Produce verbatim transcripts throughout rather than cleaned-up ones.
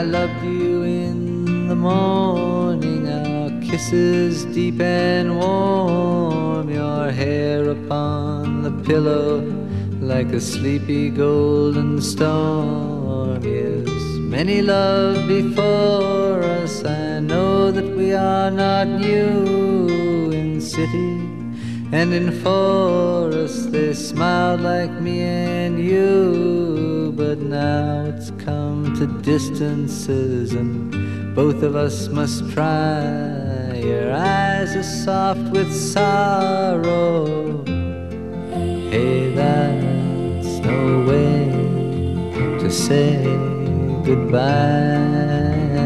loved you in the morning, our kisses deep and warm, your hair upon the pillow like a sleepy golden storm. Yes, many love before us, I know that we are not new. In city and in forest they smiled like me and you, but now it's come to distances and both of us must try. Your eyes are soft with sorrow. Hey, that's no way to say goodbye.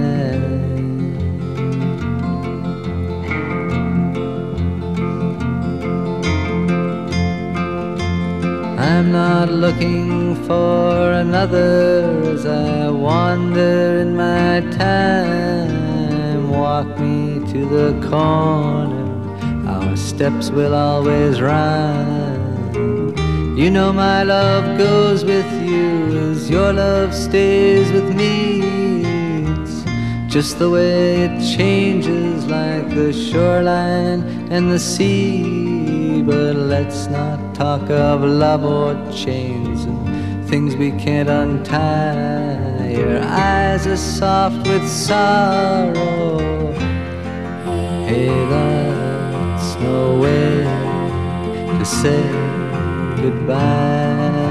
I'm not looking for another as I wander in my time. Walk me to the corner, our steps will always rhyme. You know my love goes with you as your love stays with me. It's just the way it changes like the shoreline and the sea. But let's not talk of love or chains and things we can't untie. Your eyes are soft with sorrow. Hey, that's no way to say goodbye.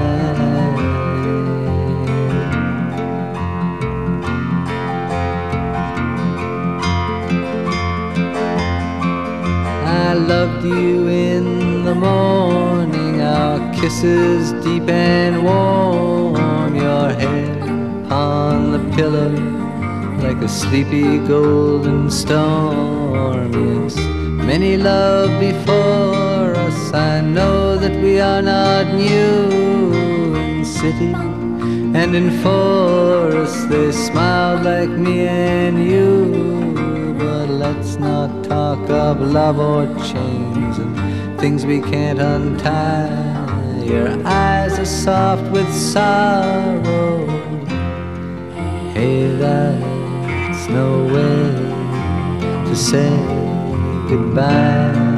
I loved you in the morning, our kisses deep and warm, your hair on the pillow like a sleepy golden storm. Yes, many love before us, I know that we are not new. In city and in forest they smiled like me and you. But let's not talk of love or chains and things we can't untie. Your eyes are soft with sorrow. Hey, that's no way to say goodbye.